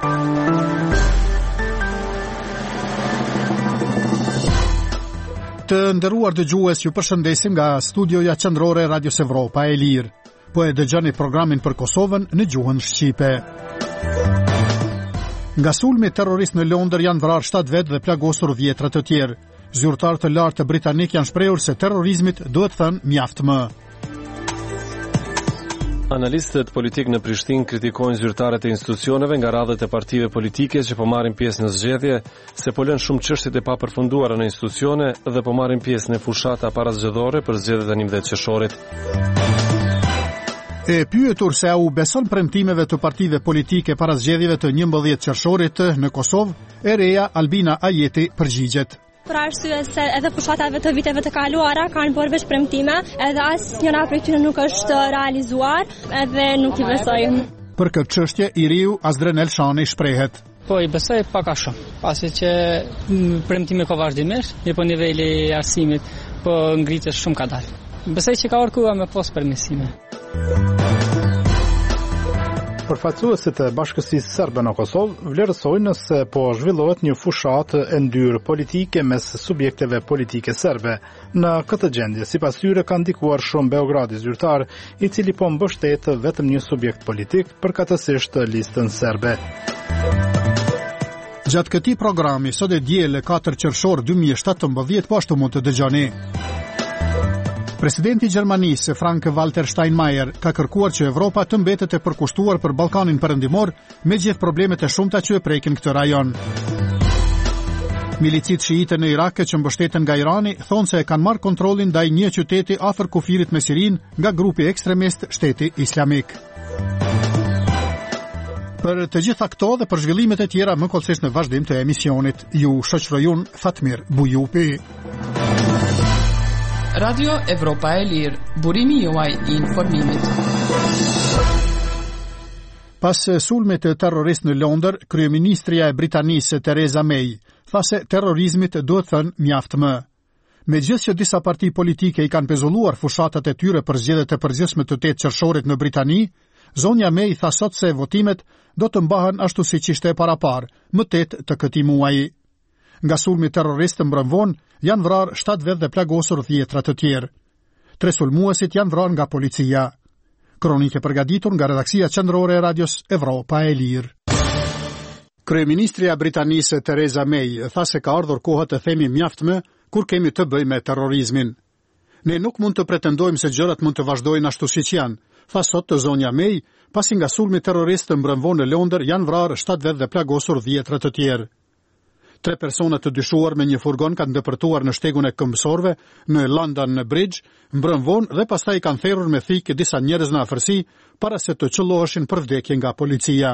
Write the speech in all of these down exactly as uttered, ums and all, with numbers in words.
Të nderuar dëgjues, ju përshëndesim nga studioja qendrore e Radios Evropa e Lirë. Po e dëgjoni programin për Kosovën në gjuhën shqipe. Nga sulmi terrorist në Londër janë vrarë shtatë vetë dhe plagosur dhjetra të tjerë. Zyrtarë të lartë britanik janë shprehur se terrorizmit duhet thënë mjaft më. Analistët politik në Prishtinë kritikojnë zyrtarët e institucioneve nga radhët e partive politike që po marrin pjesë në zgjedhje, se po lënë shumë çështjet e papërfunduara në institucione dhe po marrin pjesë në fushata parazgjedhore për zgjedhjet e njëmbëdhjetë qershorit. E pyetur se a u beson premtimeve të partive politike para zgjedhjeve të njëmbëdhjetë qershorit në Kosovë, e reja Albina Ajeti përgjigjet. Për arsye se edhe fushatave të viteve të kaluara kanë bërë veç premtime, edhe asnjëra prej tyre nuk është realizuar, edhe nuk i besojmë. Për këtë çështje i riu Azdren Elshani shprehet. Po i besoj pak a shumë, pasi që premtime ka vazhdimisht, një po niveli i arsimit po ngritet shumë ka dalë. Besoj që ka ardhur me pos permesime. Përfaqësuesit e Bashkësisë Serbe në Kosovë vlerësojnë se po zhvillohet një fushatë e ndyrë politike mes subjekteve politike serbe. Në këtë gjendje, sipas tyre, ka ndikuar shumë Beogradi zyrtar, i cili po mbështet vetëm një subjekt politik, përkatësisht listën serbe. Gjatë këtij programi, sot e diel katër qershor dy mijë e shtatëmbëdhjetë, po ashtu mund të dëgjoni. Presidenti i Gjermanisë, Frank-Walter Steinmeier, ka kërkuar që Evropa të mbetet e përkushtuar për Ballkanin Perëndimor me gjithë problemet e shumta që e prekin këtë rajon. Milicit shiite në Irak që mbështeten nga Irani thonë se e kanë marrë kontrollin ndaj një qyteti afër kufirit me Sirin nga grupi ekstremist Shteti Islamik. Për të gjitha këto dhe për zhvillimet e tjera më kollësisht në vazhdim të emisionit, ju shoqërojun Fatmir Bujupi. Radio Evropa e Lirë, burimi juaj i informimit. Pas sulmit terrorist në Londër, kryeministria e Britanisë Theresa May tha se terrorizmit duhet thënë mjaft më. Megjithëse që disa parti politike i kanë pezulluar fushatat e tyre për zgjedhjet e përgjithshme të tetë qershorit në Britani, zonja May tha sot se votimet do të mbahen ashtu siç ishte parapar, më tetë të këtij muaji. Nga sulmi terrorist të mbrëmvon, janë vrarë shtatë vetë dhe plagosur dhjetra të tjerë. Tre sulmuesit janë vrarë nga policia. Kronike përgatitur nga redaksia qendrore e Radios Evropa e Lirë. Kryeministria e Britanisë Theresa May tha se ka ardhur koha të themi mjaft më kur kemi të bëjmë me terrorizmin. Ne nuk mund të pretendojmë se gjërat mund të vazhdojnë ashtu siç janë, tha sot të zonja May, pasi nga sulmi terrorist të mbrëmvon në Londër janë vrarë shtatë vetë dhe plagosur dhjetra të tjerë. Tre persona të dyshuar me një furgon kanë ndëpërtuar në shtegun e këmbësorëve në London Bridge, mbrëmvon dhe pastaj kanë therrur me thikë disa njerëz në afërsi para se të qelloheshin për vdekje nga policia.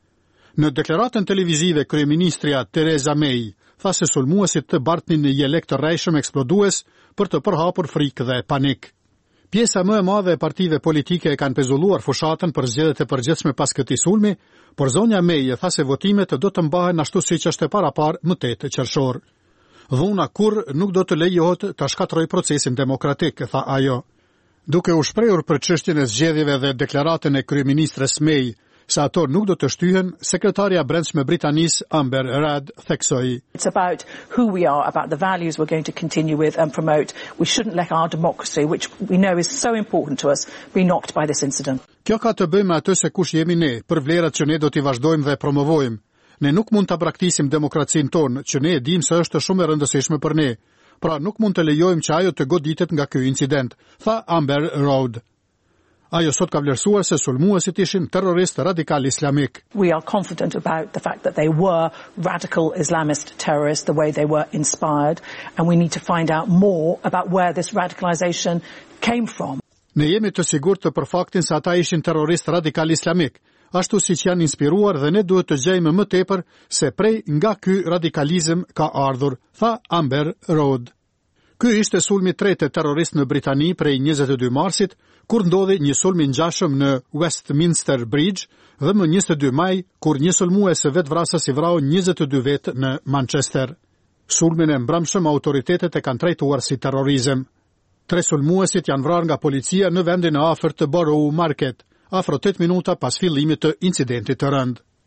Në deklaratën televizive, kryeministria Theresa May tha se sulmuesit të bartnin një jelek të rrejshëm eksplodues për të përhapur frikë dhe panik. Pjesa më e madhe e partive politike e kanë pezulluar fushatën për zgjedhjet e përgjithshme pas këtij sulmi, por zonja May tha se votimet do të mbahen ashtu siç është parapar më tetë qershor. Dhuna kur nuk do të lejohet ta shkatërrojë procesin demokratik, tha ajo. Duke u shprehur për çështjen e zgjedhjeve dhe deklaratën e kryeministres May se ato nuk do të shtyhen, sekretarja e brendshme Britanisë Amber Rudd theksoi. It's about who we are, about the values we're going to continue with and promote. We shouldn't let our democracy, which we know is so important to us, be knocked by this incident. Kjo ka të bëjë me atë se kush jemi ne, për vlerat që ne do t'i vazhdojmë dhe promovojmë. Ne nuk mund ta braktisim demokracinë tonë, që ne e dimë se është shumë e rëndësishme për ne. Pra nuk mund të lejojmë që ajo të goditet nga ky incident, tha Amber Rudd. Ajo sot ka vlerësuar se sulmuesit ishin terrorist radikal islamik. We are confident about the fact that they were radical Islamist terrorists, the way they were inspired, and we need to find out more about where this radicalization came from. Ne jemi të sigurt të për faktin se ata ishin terrorist radikal islamik, ashtu siç janë inspiruar dhe ne duhet të gjejmë më tepër se prej nga ky radikalizëm ka ardhur, tha Amber Rudd. Ky ishte sulmi i tretë terrorist në Britani prej njëzet e dy marsit, kur ndodhi një sulm i ngjashëm në Westminster Bridge dhe më njëzet e dy maj, kur një sulmues vetvrasës i vrau njëzet e dy vetë në Manchester. Sulmin e mbrëmshëm autoritetet e kanë trajtuar si terrorizëm. Tre sulmuesit janë vrarë nga policia në vendin e afërt të Borough Market, afro tetë minuta pas fillimit të incidentit të rënd.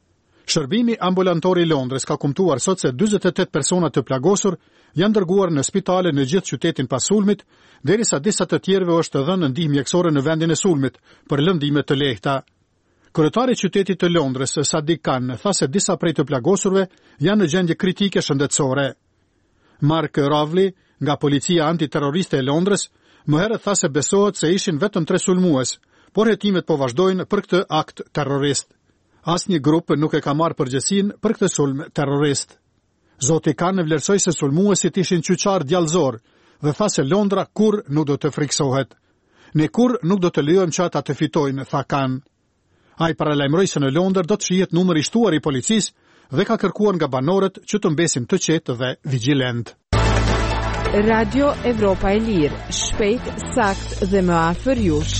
Shërbimi ambulantor i Londrës ka kumtuar sot se dyzet e tetë persona të plagosur janë dërguar në spitale në gjithë qytetin pas sulmit, derisa disa të tjerëve është dhënë ndihmë mjekësore në vendin e sulmit për lëndime të lehta. Kryetari i qytetit të Londrës, Sadiq Khan, tha se disa prej të plagosurve janë në gjendje kritike shëndetësore. Mark Rowley, nga policia antiterroriste e Londrës, më herët tha se besohet se ishin vetëm tre sulmues, por hetimet po vazhdojnë për këtë akt terrorist. Asnjë grup nuk e ka marrë përgjegjësinë për këtë sulm terrorist. Zoti Khan vlerësoi se sulmuesit ishin qyqar djallëzor dhe tha se Londra kur nuk do të friksohet. Ne kur nuk do të lejojmë që ata të fitojnë, tha Khan. Ai paralajmëroi se në Londër do të shihet numër i shtuar i policisë dhe ka kërkuar nga banorët që të mbesin të qetë dhe vigjilent. Radio Evropa e Lirë, shpejt, sakt dhe më afër jush.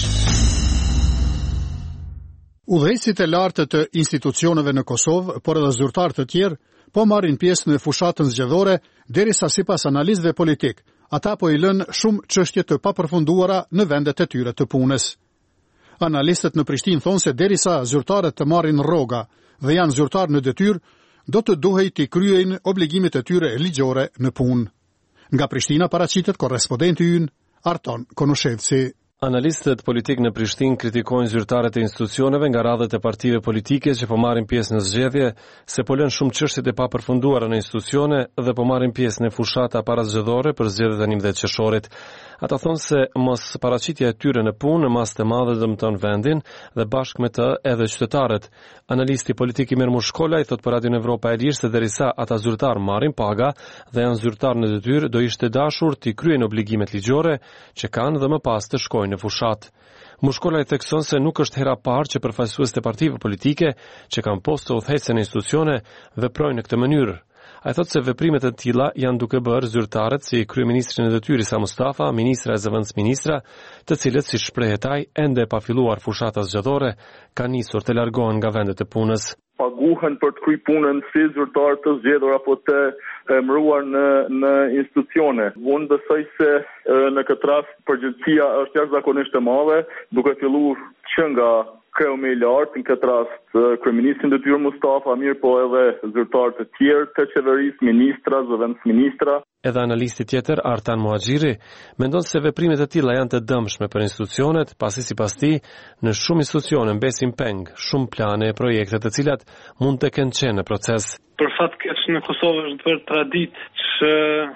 Udhëheqësit e lartë të institucioneve në Kosovë, por edhe zyrtar të tjerë, po marrin pjesë në fushatën zgjedhore, derisa sipas analistëve politik, ata po i lënë shumë çështje të papërfunduara në vendet e tyre të punës. Analistët në Prishtinë thonë se derisa zyrtarët të marrin rroga dhe janë zyrtar në detyrë, do të duhej të kryejnë obligimet e tyre ligjore në punë. Nga Prishtina paraqitet korrespondenti ynë Arton Konushevci. Analistët politik në Prishtinë kritikojnë zyrtarët e institucioneve nga radhët e partive politike që po marrin pjesë në zgjedhje, se po lënë shumë çështje të papërfunduara në institucione dhe po marrin pjesë në fushata parazgjedhore për zgjedhjet e njëmbëdhjetë qershorit. Ata thonë se mos paraqitja e tyre në punë në masë të madhe dëmton vendin dhe bashkë me të edhe qytetarët. Analisti politik Imer Mushkola i thot për Radio Evropa e Lirë se derisa ata zyrtar marrin paga dhe janë zyrtar në detyrë, do ishte dashur të kryejnë obligimet ligjore që kanë dhe më pas të shkojnë në fushat. Mushkola i thekson se nuk është hera parë që përfaqësues të partive politike që kanë postë udhëheqëse në institucione veprojnë në këtë mënyrë. Ai thotë se veprimet e tilla janë duke bërë zyrtarët si kryeministri në detyrë Isa Mustafa, ministra e zëvendës ministra, të cilët si shprehet ai ende pa filluar fushata zgjedhore, kanë nisur të largohen nga vendet e punës. Paguhen për të kryer punën si zyrtar të zgjedhur apo të emëruar në në institucione. Unë besoj se në këtë rast përgjegjësia është jashtëzakonisht e madhe, duke filluar që nga kreu më i lartë, në këtë rast kryeministri i detyrë Mustafa, mirë po edhe zyrtarë të tjerë të qeverisë, ministra, zëvendës ministra. Edhe analisti tjetër, Artan Muhaxhiri, mendon se veprimet e tilla janë të dëmshme për institucionet, pasi sipas tij, në shumë institucione mbesin peng, shumë plane e projekte të cilat mund të kenë qenë në proces. Për fat keq në Kosovë është bërë traditë që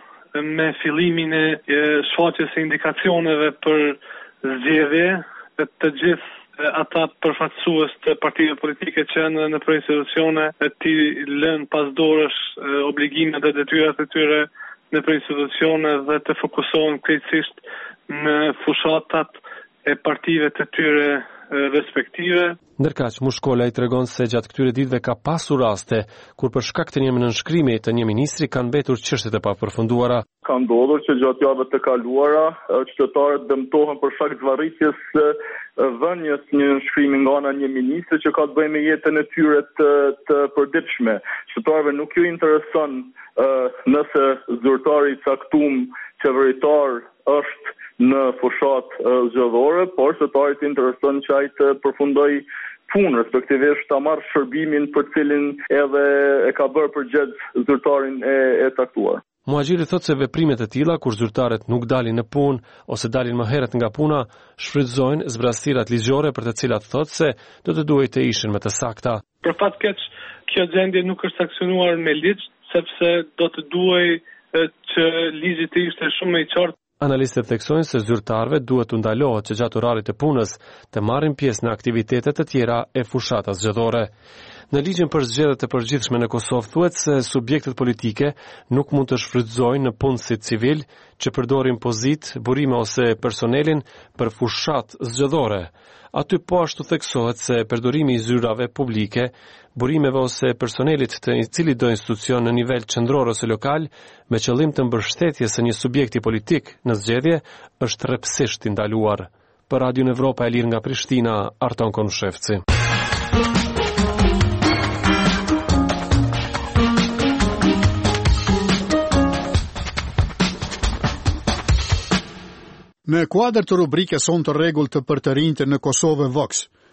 me fillimin e shfaqjes së indikacioneve për zgjedhje të gjithë ata përfaqësues të partive politike që janë në institucione të lënë pas dorësh obligimet dhe detyrat e tyre në institucione dhe të fokusohen krejtësisht në fushatat e partive të tyre respektive. Ndërkaq, Mushkola i tregon se gjatë këtyre ditëve ka pasur raste kur për shkak të një nënshkrimi të një ministri kanë mbetur çështjet e papërfunduara. Ka ndodhur që gjatë javëve të kaluara qytetarët dëmtohen për shkak të varritjes së vënies një nënshkrimi nga ana një ministri që ka të bëjë me jetën e tyre të, të përditshme. Qytetarëve nuk ju intereson uh, nëse zyrtari i caktuar qeveritar është në fushat zgjedhore, por qytetarit intereson që ai të përfundoj punë, respektivisht ta marrë shërbimin për cilin edhe e ka bërë përgjegjës zyrtarin e, e caktuar. Muhaxhiri thotë se veprimet e tilla kur zyrtarët nuk dalin në punë ose dalin më herët nga puna, shfrytëzojnë zbrastirat ligjore për të cilat thotë se do të duhej të ishin më të sakta. Për fat keq, kjo gjendje nuk është sankcionuar me ligj, sepse do të duhej që ligji të ishte shumë më i qartë. Analistët theksojnë se zyrtarëve duhet të ndalohet që gjatë orarit të punës të marrin pjesë në aktivitetet të tjera e fushatës zgjedhore. Në ligjin për zgjedhjet e përgjithshme në Kosovë thuhet se subjektet politike nuk mund të shfrytëzojnë në punësit civil që përdorin pozitë, burime ose personelin për fushat zgjedhore. Aty po ashtu theksohet se përdorimi i zyrave publike, burimeve ose personelit të cili do institucion në nivel qendror ose lokal me qëllim të mbështetjes së një subjekti politik në zgjedhje është rrepsisht i ndaluar. Për Radio Evropa e Lirë nga Prishtina, Arton Konushevci. Në kuadër të rubrikës Son të rregullt për të rinjtë në Kosovë Vox,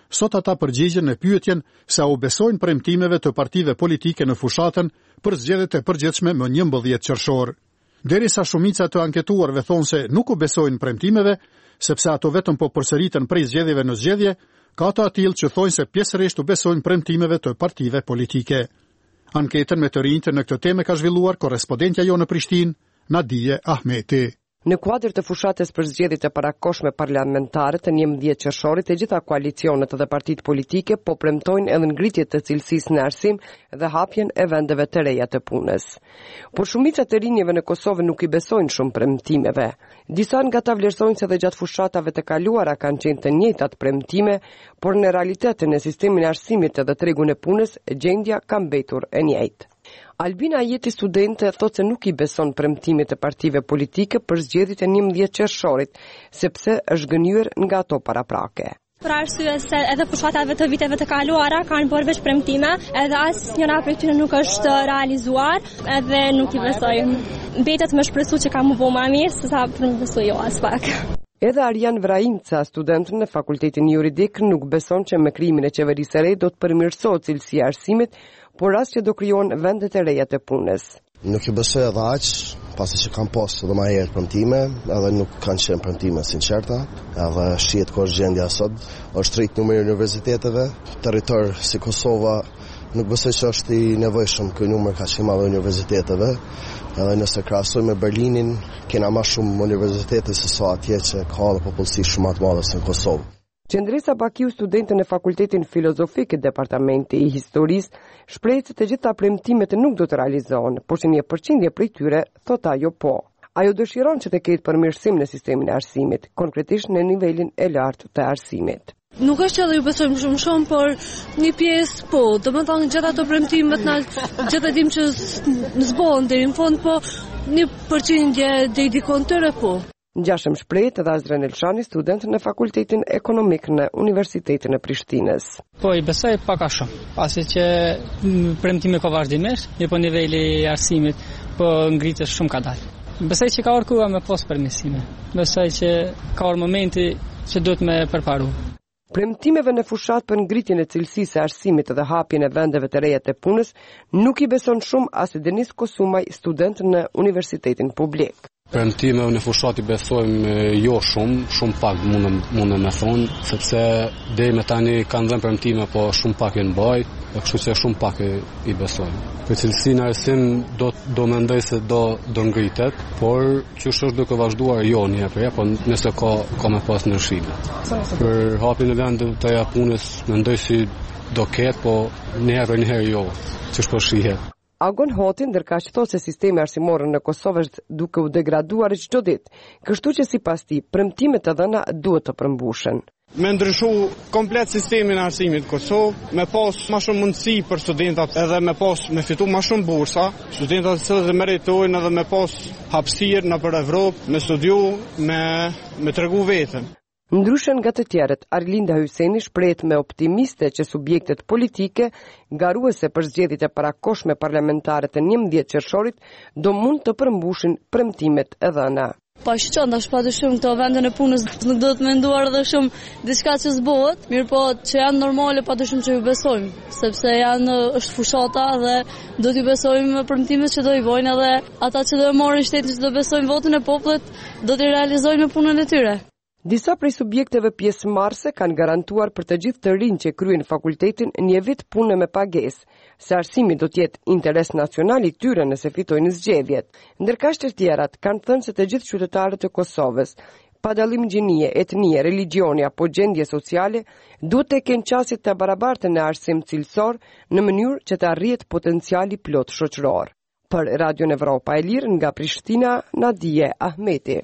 sot ata përgjigjen në pyetjen se a u besojnë premtimeve të partive politike në fushatën për zgjedhjet e përgjithshme më njëmbëdhjetë qershor. Derisa shumica të anketuarve thonë se nuk u besojnë premtimeve, sepse ato vetëm po përsëriten prej zgjedhjeve në zgjedhje, ka të atill që thonë se pjesërisht u besojnë premtimeve të partive politike. Anketën me të rinjtë në këtë temë ka zhvilluar korrespondentja jo në Prishtinë, Nadije Ahmeti. Në kuadër të fushatës për zgjedhjet e parakoshme parlamentare të njëmbëdhjetë qershorit, e gjitha koalicionet dhe partitë politike po premtojnë edhe ngritje të cilësisë në arsim dhe hapjen e vendeve të reja të punës. Por shumica të rinjeve në Kosovë nuk i besojnë shumë premtimeve. Disa nga ta vlerësojnë se dhe gjatë fushatave të kaluara kanë qenë të njëjtat premtime, por në realitetin në sistemin e arsimit dhe tregun e punës, gjendja ka mbetur e njëjtë. Albina Jeti, studente, thotë se nuk i beson premtimit të partive politike për zgjedhjet e njëmbëdhjetë qershorit, sepse është gënjur nga ato paraprake. Për arsye se edhe fushatave të viteve të kaluara kanë bërë veç premtime, edhe asnjëra prej tyre nuk është realizuar, edhe nuk i besojmë. Mbetet më shpresu që ka më bëu më mirë se sa për më besu jo as pak. Edhe Arjan Vrajimca, student në Fakultetin Juridik, nuk beson që me krijimin e qeverisë së re do të përmirësohet cilësia e arsimit, por as që do krijohen vendet e reja të punës. Nuk i besoj edhe aq, pasi që kam posë edhe më herë premtime, edhe nuk kanë qenë premtime sinqerta, edhe shihet ku është gjendja sot, është rrit numri i universiteteve, territor si Kosova nuk besoj që është i nevojshëm ky numër kaq i madh i universiteteve, edhe nëse krahasojmë me Berlinin, kena më shumë universitete se sa atje që ka edhe popullsi shumë më të madhe se në Kosovë. Qendresa Bakiu, studente në Fakultetin Filozofik e Departamenti i Historisë, shpreh se të gjitha premtimet nuk do të realizohen, por që një përqindje prej tyre thot ajo po. Ajo dëshiron që të ketë përmirësim në sistemin e arsimit, konkretisht në nivelin e lartë të arsimit. Nuk është që dhe ju besojmë shumë shumë, por një pjesë po, do më thonë gjitha të premtimet në gjitha dim që zbohen deri në fund, po një përqindje dhe i dikon tëre po. Ngjashëm shprehet edhe Azren Elshani, student në Fakultetin Ekonomik në Universitetin e Prishtinës. Po i besoj pak a shumë, pasi që premtime ka vazhdimisht, një po niveli i arsimit po ngritet shumë ka dalë. Besoj që ka orë me pos përmirësime. Besoj që ka orë momenti që duhet me përparu. Premtimeve në fushat për ngritjen e cilësisë së arsimit dhe hapjen e vendeve të reja të punës nuk i beson shumë as Denis Kosumaj, student në Universitetin Publik. Premtimeve në fushat i besojmë jo shumë, shumë pak mundem mundem me thonë, sepse deri me tani kanë dhënë premtime, po shumë pak janë bërë, kështu që shumë pak i besojmë. Për cilësinë e arsimit do do mendoj se do do ngritet, por që është duke vazhduar jo një herë, po nëse ka ka më pas ndryshime. Për hapjen e vendeve të punës mendoj si do ketë, po një herë një herë jo, ç'është po shihet. Agon Hoti ndërkaq thotë se sistemi arsimor në Kosovë është duke u degraduar çdo ditë, kështu që sipas tij premtimet e dhëna duhet të përmbushen. Me ndryshu komplet sistemin e arsimit në Kosovë, me pas më shumë mundësi për studentat, edhe me pas me fitu më shumë bursa, studentat të cilët meritojnë edhe me pas hapësirë nëpër Evropë, me studiu, me me tregu veten. Ndryshe nga të tjerët, Arlinda Hyseni shprehet me optimiste që subjektet politike garuese për zgjedhjet e parakoshme parlamentare të njëmbëdhjetë qershorit do mund të përmbushin premtimet e dhëna. Po shqon tash padyshim këto vende në punës nuk do të menduar edhe shumë diçka që s'bëhet, mirë po që janë normale padyshim që ju besojmë, sepse janë është fushata dhe do t'i besojmë premtimet që do i vojnë, edhe ata që do e marrin shtetin që do besojnë votën e popullit do t'i realizojnë punën e tyre. Disa prej subjekteve pjesëmarrëse kanë garantuar për të gjithë të rinj që kryejnë fakultetin një vit pune me pagesë, se arsimi do të jetë interes nacional i tyre nëse fitojnë zgjedhjet. Ndërkaq të tjerat kanë thënë se të gjithë qytetarët e Kosovës, pa dallim gjinie, etnie, religioni apo gjendje sociale, duhet të kenë qasje të barabarta në arsim cilësor në mënyrë që të arrihet potenciali plot shoqëror. Për Radio Evropa e Lirë nga Prishtina, Nadije Ahmeti.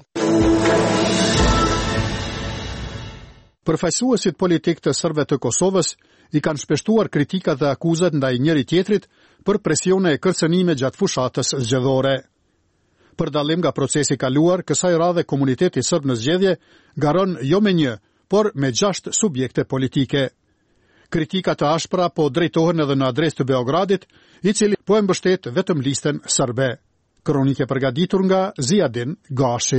Përfaqësuesit politik të serbëve të Kosovës i kanë shpeshtuar kritikat dhe akuzat ndaj njëri tjetrit për presione e kërcënime gjatë fushatës zgjedhore. Për dallim nga procesi kaluar, kësaj radhe komuniteti serb në zgjedhje garon jo me një, por me gjashtë subjekte politike. Kritikat të ashpra po drejtohen edhe në adresë të Beogradit, i cili po e mbështet vetëm listën serbe. Kronike përgatitur nga Ziadin Gashi.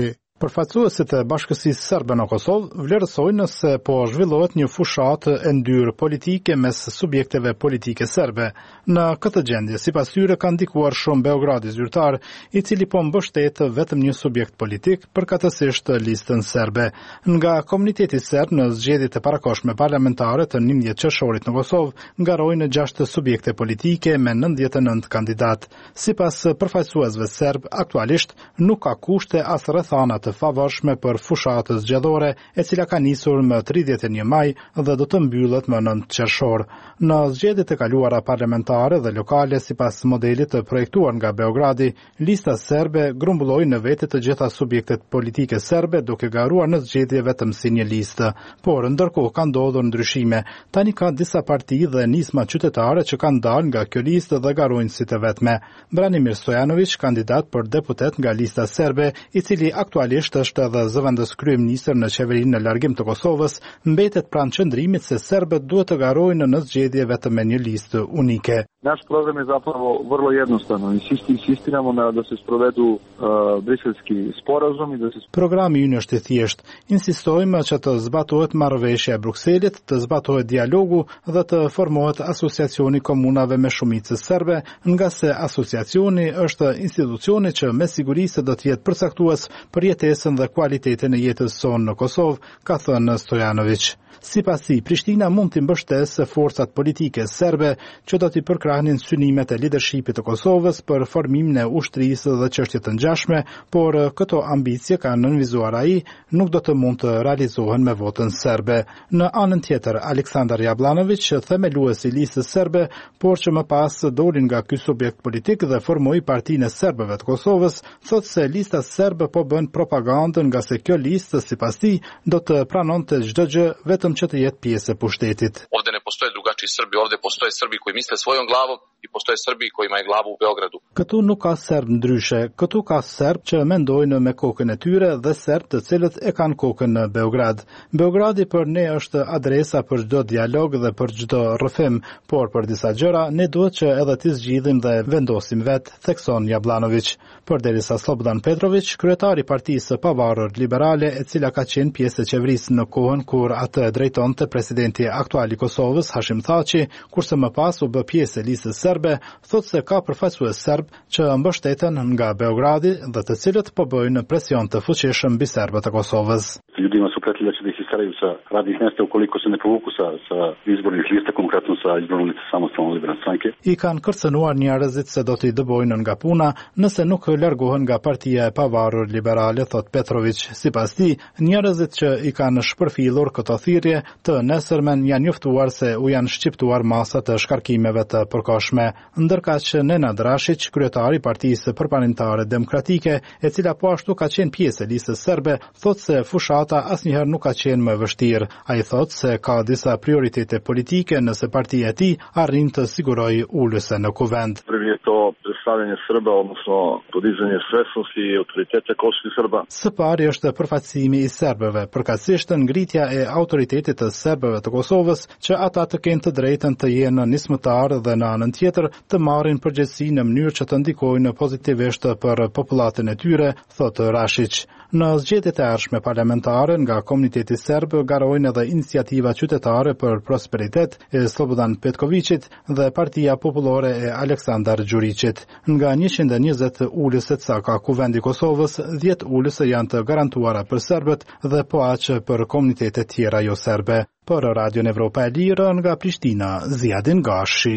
Përfaqësuesit e Bashkësisë Serbe në Kosovë vlerësojnë se po zhvillohet një fushatë e ndyrë politike mes subjekteve politike serbe. Në këtë gjendje, sipas tyre, ka ndikuar shumë Beogradi zyrtar, i cili po mbështet vetëm një subjekt politik, përkatësisht listën serbe. Nga komuniteti serb në zgjedhjet e parakohshme parlamentare të njëmbëdhjetë qershorit në Kosovë, ngarojnë gjashtë subjekte politike me nëntëdhjetë e nëntë kandidat. Sipas përfaqësuesve serb, aktualisht nuk ka kushte as rrethana të favorshme për fushatën zgjedhore, e cila ka nisur më tridhjetë e një maj dhe do të mbyllet më nëntë qershor. Në zgjedhjet e kaluara parlamentare dhe lokale, sipas modelit të projektuar nga Beogradi, lista serbe grumbulloi në vete të gjitha subjektet politike serbe, duke garuar në zgjedhje vetëm si një listë. Por ndërkohë ka ndodhur ndryshime. Tani ka disa parti dhe nisma qytetare që kanë dalë nga kjo listë dhe garojnë si të vetme. Branimir Stojanović, kandidat për deputet nga lista serbe, i cili aktualisht është edhe zëvendës kryeministër në qeverinë në largim të Kosovës, mbetet pranë qëndrimit se serbët duhet të garojnë në zgjedhje vetëm me një listë unike. Naš program je zapravo vrlo jednostavno. Insisti, insistiramo na da se sprovedu uh, briselski sporazum i da se... Programi ynë është i thjeshtë. Insistojmë që të zbatohet marrëveshja e Brukselit, të zbatohet dialogu dhe të formohet asociacioni komunave me shumicë serbe, nga se asociacioni është institucioni që me siguri se do të jetë përcaktues për jetesën dhe kualitetin e jetës sonë në Kosovë, ka thënë Stojanović. Sipas tij, Prishtina mund të mbështesë forcat politike serbe që do t'i përkrahnin synimet e leadershipit të Kosovës për formimin e ushtrisë dhe çështje të ngjashme, por këto ambicie, ka nënvizuar ai, nuk do të mund të realizohen me votën serbe. Në anën tjetër, Aleksandar Jablanović, themeluesi i listës serbe, por që më pas doli nga ky subjekt politik dhe formoi Partinë e Serbëve të Kosovës, thotë se lista serbe po bën propagandën, nga se kjo listë sipas tij do të pranonte çdo gjë vetëm që të jetë pjesë e pushtetit. Ovde ne postoje drugačiji Srbi, ovde postoje Srbi koji misle svojom glavom i postoje Srbi koji imaju glavu u Beogradu. Këtu nuk ka serb ndryshe, këtu ka serb që mendojnë me kokën e tyre dhe serb të cilët e kanë kokën në Beograd. Beogradi për ne është adresa për çdo dialog dhe për çdo rrëfim, por për disa gjëra ne duhet që edhe të zgjidhim dhe vendosim vetë, thekson Jablanović. Përderisa Slobodan Petrović, kryetari i Partisë së Pavarur Liberale, e cila ka qenë pjesë e qeverisë në kohën kur atë drejtonte presidenti aktual i Kosovës Hashim Thaçi, kurse më pas u bë pjesë e listës serbe, thotë se ka përfaqësues serb që mbështeten nga Beogradi dhe të cilët po bëjnë presion të fuqishëm mbi serbët e Kosovës. Ljudima su pretili da će da ih istaraju sa radnih mesta ukoliko se ne povuku sa, sa izbornih lista, konkretno sa izbornom lista Samostalne liberalne stranke. I kanë kërcënuar njerëzit se do t'i dëbojnë nga puna nëse nuk largohen nga Partia e Pavarur Liberale, thot Petrović. Sipas tij, njerëzit që i kanë shpërfillur këto thirrje të nesërmen janë njoftuar se u janë shqiptuar masa të shkarkimeve të përkohshme. Ndërkaq Nena Drashić, kryetari i Partisë Përparimtare Demokratike, e cila po ashtu ka qenë pjesë e listës serbe, thot se fushata asnjëherë nuk ka qenë më vështirë. Ai thot se ka disa prioritete politike nëse partia e tij arrin të sigurojë ulëse në kuvend. Prvi je to predstavljanje Srba, odnosno podizanje svesnosti i autoriteta kosovskih Srba. Së pari është përfaqësimi i serbëve, përkatësisht ngritja e autoritetit të serbëve të Kosovës, që ata të kenë të drejtën të jenë nismëtar dhe në anën tjetër të marrin përgjegjësi në mënyrë që të ndikojnë pozitivisht për popullatën e tyre, thotë Rashić. Në zgjedhjet e ardhshme parlamentare nga komuniteti serb garojnë edhe iniciativa qytetare për prosperitet e Slobodan Petkovićit dhe Partia Popullore e Aleksandar Gjurićit. Nga njëqind e njëzet ulëse sa ka kuvendi Kosovës, dhjetë ulëse janë të garantuara për serbët dhe po aq për komunitetet tjera jo serbe. Për Radion Evropa e Lirë nga Prishtina, Ziadin Gashi.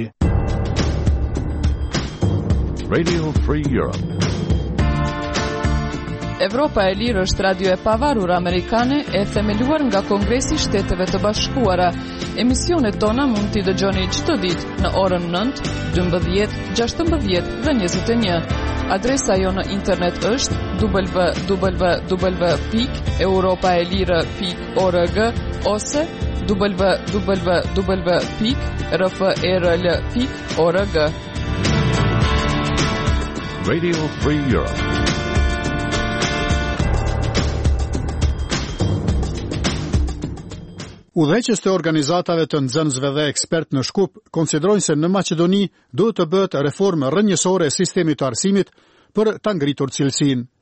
Radio Free Europe. Evropa e Lirë është radio e pavarur amerikane e themeluar nga Kongresi i Shteteve të Bashkuara. Emisionet tona mund t'i dëgjoni çdo ditë në orën nëntë, dymbëdhjetë, gjashtëmbëdhjetë dhe njëzet e një. Adresa jo në internet është w w w pikë europaelire pikë org ose w w w pikë r f e r l pikë org. Radio Free Europe. Udhëheqës të organizatave të nxënësve dhe ekspert në Shkup konsiderojnë se në Maqedoni duhet të bëhet reformë rrënjësore e sistemit të arsimit për ta ngritur cilësinë.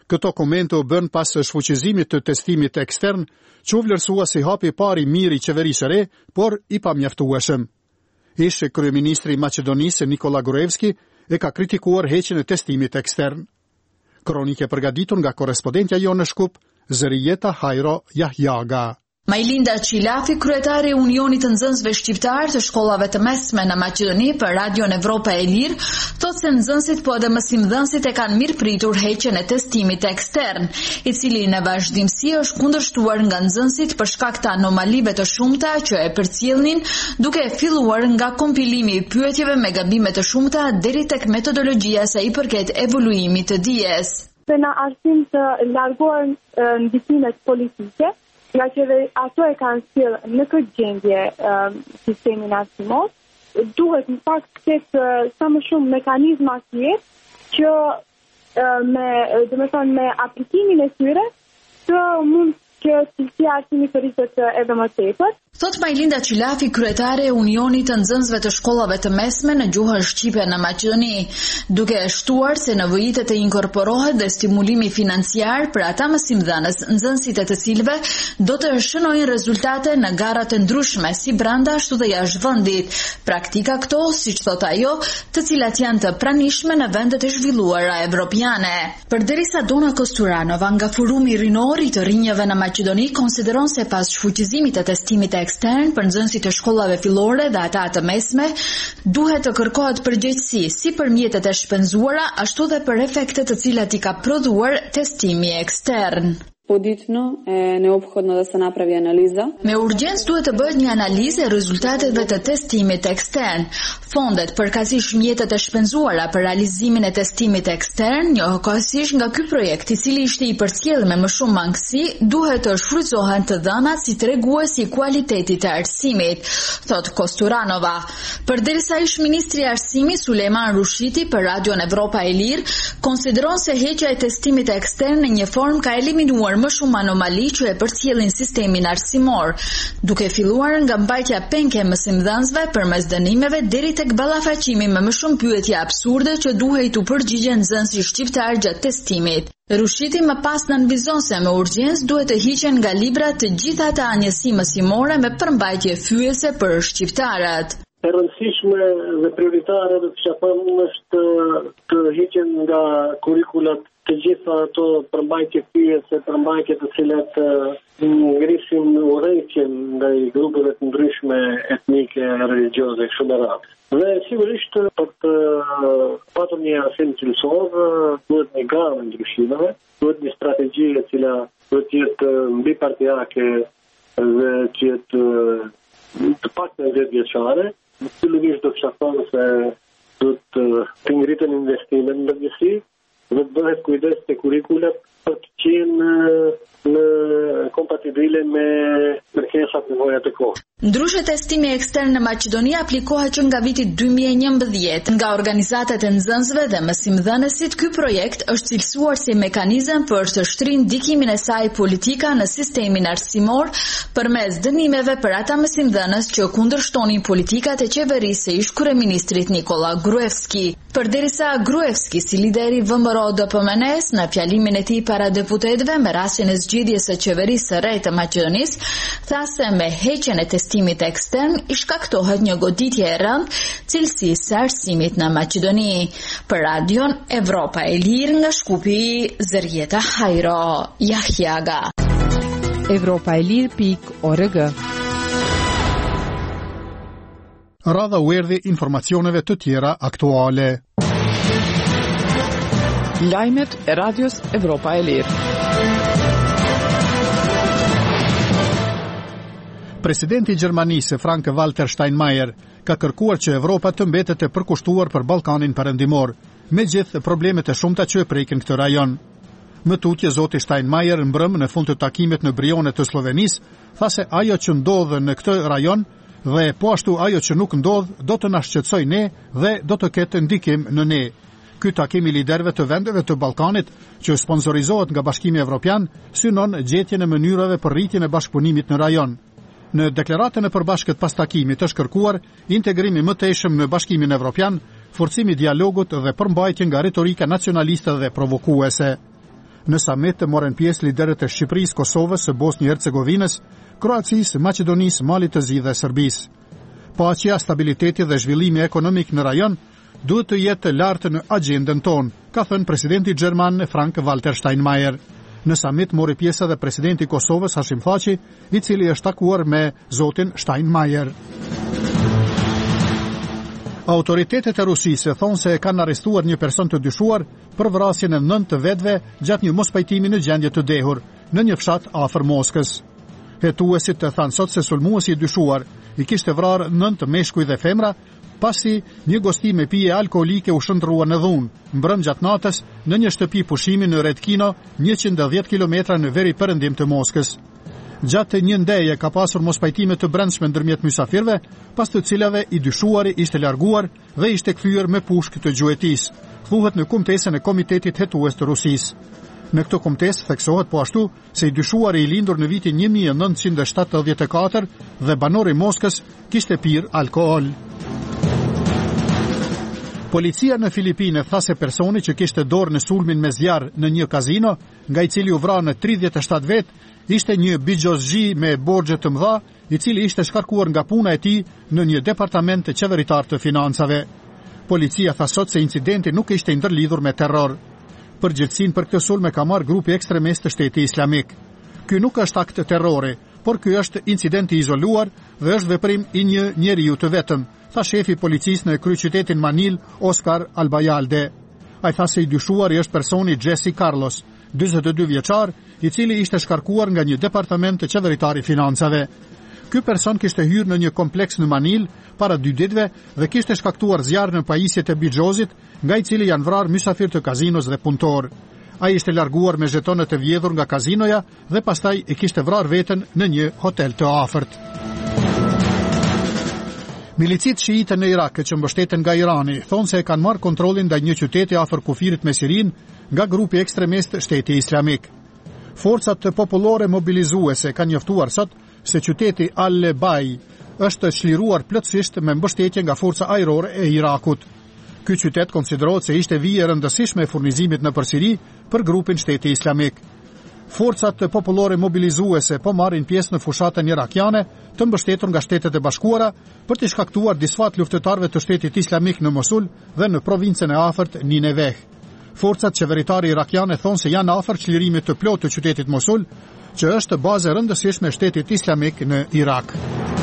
Këto komente u bën pas shfuqizimit të testimit ekstern, që u vlerësua si hapi i parë i mirë i qeverisë së re, por i pamjaftueshëm. Ish kryeministri i Maqedonisë Nikola Gruevski e ka kritikuar heqjen e testimit ekstern. Kronike përgatitur nga korrespondentja jonë në Shkup, Zërijeta Hajro Jahjaga. Majlinda Qilafi, kryetari i Unionit të Nxënësve Shqiptar të shkollave të mesme në Maqedoni për Radion Evropa e Lirë, thotë se nxënësit po edhe mësimdhënësit e kanë mirëpritur heqjen e testimit ekstern, i cili në vazhdimsi është kundërshtuar nga nxënësit për shkak të anomalive të shumta që e përcjellnin, duke filluar nga kompilimi i pyetjeve me gabime të shumta deri tek metodologjia sa i përket evoluimit të dijes. Se na arsim të largohen ndikimet politike, nga që dhe ato e kanë sjellë në këtë gjendje uh, sistemin arsimor, duhet në fakt të ketë uh, sa më shumë mekanizma tjetër që uh, me, dhe me thonë, me aplikimin e tyre të mund që cilësia arsimit të rritet edhe më tepër. Thot Majlinda Qilafi, kryetare e Unionit të Nxënësve të shkollave të mesme në gjuhën shqipe në Maqedoni, duke e shtuar se nevojitet të inkorporohet dhe stimulimi financiar për ata mësimdhënës, nxënësit e të cilëve do të shënojnë rezultate në garra të ndryshme, si brenda ashtu dhe jashtë vendit. Praktika këto, siç thot ajo, të cilat janë të pranishme në vendet e zhvilluara evropiane. Përderisa Dona Kosturanova nga Forumi Rinor i të rinjeve në Maqedoni konsideron se pas shfuqizimit të testimit ekstern për nxënësit e shkollave fillore dhe ata të mesme, duhet të kërkohet përgjegjësi si për mjetet e shpenzuara, ashtu dhe për efektet të cilat i ka prodhuar testimi ekstern. Poditno je neophodno da se napravi analiza. Me urgjencë duhet të bëhet një analizë e rezultateve të testimit ekstern. Fondet përkatësisht mjetet e shpenzuara për realizimin e testimit ekstern, njëkohësisht nga ky projekt, i cili ishte i përcjellur me më shumë mangësi, duhet të shfrytëzohen të dhënat si treguesi i kualitetit të arsimit, thot Kosturanova. Përderisa ish ministri i arsimit Sulejman Rushiti për Radion Evropa e Lirë konsideron se heqja e testimit ekstern në një formë ka eliminuar më shumë anomali që e përcjellin sistemin arsimor, duke filluar nga mbajtja penke e mësimdhënësve përmes dënimeve deri tek ballafaqimi me më shumë pyetje absurde që duhej t'u përgjigjen nxënësit shqiptar gjatë testimit. Rushiti më pas nënvizon se me urgjencë duhet të hiqen nga libra të gjitha ato anjësi mësimore me përmbajtje fyese për shqiptarët. E rëndësishme dhe prioritare dhe që thënë është të hiqen nga kurrikulat të gjitha ato përmbajtje fyese, përmbajtje të cilat ngrisin urrëtitjen ndaj grupeve të ndryshme etnike, religjioze kështu me radhë. Dhe sigurisht për të patur një arsim cilësor duhet një gamë ndryshimeve, duhet një strategji e cila duhet të jetë mbipartiake dhe të jetë të paktën dhjetë vjeçare. Fillimisht do të thonë se do të ngriten investimet në përgjithësi dhe të bëhet kujdes te kurrikulat për të qenë në kompatibile me kërkesat e nevojat e kohës. Ndryshe testimi ekstern në Maqedoni aplikohet që nga viti dy mijë e njëmbëdhjetë nga organizatat e nxënësve dhe mësimdhënësit. Ky projekt është cilësuar si mekanizëm për të shtrirë ndikimin e saj politika në sistemin arsimor përmes dënimeve për ata mësimdhënës që kundërshtonin politikat e qeverisë së ish kryeministrit Nikola Gruevski. Përderisa Gruevski, si lideri V M R O D P M N-s, në fjalimin e tij para deputetëve me rastin e zgjedhjes së qeverisë së re të Maqedonisë, tha se me heqjen e testimit ekstern i shkaktohet një goditje e rëndë cilësisë së arsimit në Maqedoni. Për Radion Evropa e Lirë nga Shkupi, Zërijeta Hajro Jahjaga. Evropa e Lirë pikë org. Radha u erdhi informacioneve të tjera aktuale. Lajmet e Radios Evropa e Lirë. Presidenti i Gjermanisë, Frank-Walter Steinmeier, ka kërkuar që Evropa të mbetet e përkushtuar për Ballkanin Perëndimor, me gjithë problemet e shumta që e prekin këtë rajon. Më tutje zoti Steinmeier mbrëm në fund të takimit në Brione të Slovenisë, tha se ajo që ndodh në këtë rajon dhe po ashtu ajo që nuk ndodh do të na shqetësojë ne dhe do të ketë ndikim në ne. Ky takim i liderëve të vendeve të Ballkanit, që sponsorizohet nga Bashkimi Evropian, synon gjetjen e mënyrave për rritjen e bashkëpunimit në rajon. Në deklaratën e përbashkët pas takimit është kërkuar integrimi më tejshëm në Bashkimin Evropian, forcimi i dialogut dhe përmbajtje nga retorika nacionaliste dhe provokuese. Në summit morën pjesë liderët e Shqipërisë, Kosovës, së Bosnjë-Hercegovinës, Kroacisë, Maqedonisë, Malit të Zi dhe Serbisë. Paqja, stabiliteti dhe zhvillimi ekonomik në rajon duhet të jetë lartë në agjendën tonë, ka thënë presidenti gjerman Frank-Walter Steinmeier. Në summit mori pjesë edhe presidenti i Kosovës Hashim Thaçi, i cili është takuar me zotin Steinmeier. Autoritetet e Rusisë thonë se kanë arrestuar një person të dyshuar për vrasjen e nëntë vetëve gjatë një mospajtimi në gjendje të dehur në një fshat afër Moskës. Hetuesit të thanë sot se sulmuesi i dyshuar i kishte vrarë nëntë meshkuj dhe femra pasi një gosti me pije alkoolike u shndrua në dhunë, mbrëm gjatë natës në një shtëpi pushimi në Redkino, njëqind e dhjetë kilometra në veri perëndim të Moskës. Gjatë një ndeje ka pasur mospajtime të brendshme ndërmjet mysafirëve, pas të cilave i dyshuari ishte larguar dhe ishte kthyer me pushkë të gjuetisë, thuhet në kumtesën e Komitetit Hetues të Rusisë. Në këtë kumtesë theksohet po ashtu se i dyshuari i lindur në vitin një mijë e nëntëqind e shtatëdhjetë e katër dhe banori i Moskës kishte pirë alkool. Policia në Filipine tha se personi që kishte dorë në sulmin me zjarr në një kazino, nga i cili u vra në tridhjetë e shtatë vet, ishte një bigjozgji me borxhe të mëdha, i cili ishte shkarkuar nga puna e tij në një departament qeveritar të financave. Policia tha sot se incidenti nuk ishte ndërlidhur me terror. Përgjegjësinë për këtë sulm e ka marrë grupi ekstremist të Shtetit Islamik. Ky nuk është akt terrori, por ky është incident i izoluar dhe është veprim i një njeriu të vetëm, tha shefi i policisë në kryeqytetin Manil, Oscar Albayalde. Ai tha se i dyshuari është personi Jesse Carlos, dyzet e dy vjeçar, i cili ishte shkarkuar nga një departament të qeveritar i financave. Ky person kishte hyrë në një kompleks në Manil para dy ditëve dhe kishte shkaktuar zjarr në pajisjet e Bigjozit, nga i cili janë vrarë mysafir të kazinos dhe punëtor. Ai ishte larguar me zhetonet e vjedhur nga kazinoja dhe pastaj e kishte vrarë veten në një hotel të afërt. Milicit shiite në Irak që mbështeten nga Irani thonë se kanë marrë kontrollin ndaj një qyteti afër kufirit me Sirin nga grupi ekstremist Shteti Islamik. Forcat popullore mobilizuese kanë njoftuar sot se qyteti Al-Bai është çliruar plotësisht me mbështetje nga forca ajrore e Irakut. Ky qytet konsiderohet se ishte vijë e rëndësishme e furnizimit nëpër Siri për grupin Shteti Islamik. Forcat popullore mobilizuese po marrin pjesë në fushatën irakiane të mbështetur nga Shtetet e Bashkuara për të shkaktuar disfat luftëtarëve të Shtetit Islamik në Mosul dhe në provincën e afërt Nineveh. Forcat qeveritare irakiane thonë se janë afër çlirimit të plotë të qytetit Mosul, që është bazë e rëndësishme e Shtetit Islamik në Irak.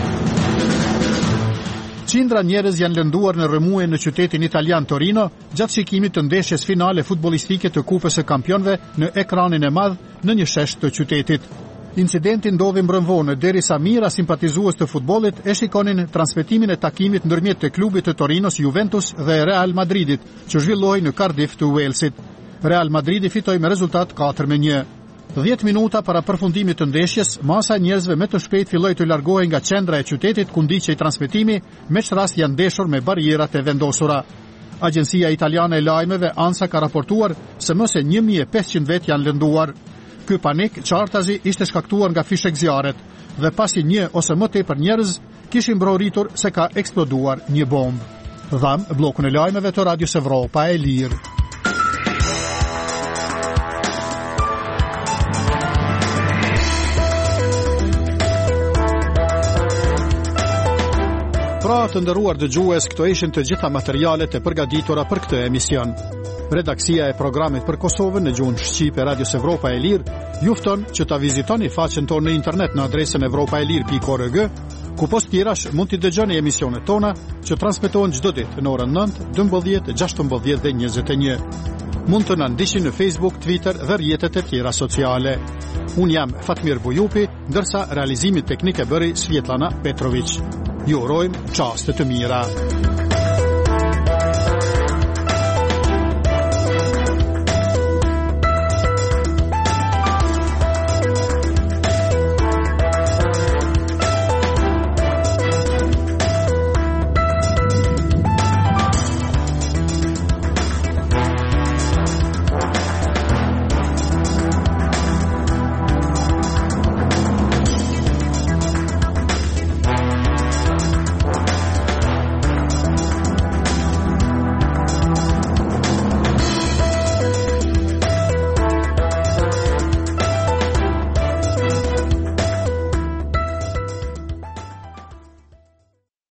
Qindra njerëz janë lënduar në rrëmuje në qytetin italian Torino gjatë shikimit të ndeshjes finale futbollistike të Kupës së Kampionëve në ekranin e madh në një shesh të qytetit. Incidenti ndodhi mbrëmvonë derisa mijëra simpatizues të futbollit e shikonin transmetimin e takimit ndërmjet të klubit të Torinos Juventus dhe Real Madridit, që zhvillohej në Cardiff të Walesit. Real Madridi fitoi me rezultat katër me një. dhjetë minuta para përfundimit të ndeshjes, masa e njerëzve me të shpejt filloi të largohej nga qendra e qytetit ku ndiqej transmetimi, me që rast janë ndeshur me barierat e vendosura. Agjencia italiane e lajmeve ANSA ka raportuar se më se një mijë e pesëqind vet janë lënduar. Ky panik qartazi ishte shkaktuar nga fishek zjarret dhe pasi një ose më tepër njerëz kishin mbroritur se ka eksploduar një bombë. Dham bllokun e lajmeve të Radios Evropa e Lirë. Pra të ndëruar dëgjues, këto ishin të gjitha materialet e përgatitura për këtë emision. Redaksia e programit për Kosovën në gjuhën shqipe Radios Evropa e Lirë ju fton që ta vizitoni faqen tonë në internet në adresën evropaelir pikë org, ku post tjerash mund t'i dëgjoni emisionet tona që transmetohen çdo ditë në orën nëntë, dymbëdhjetë, gjashtëmbëdhjetë dhe njëzet e një. Mund të na ndiqni në Facebook, Twitter dhe rrjetet e tjera sociale. Unë jam Fatmir Bujupi, ndërsa realizimin teknik e bëri Svjetlana Petrović. Ju urojmë çaste të mira.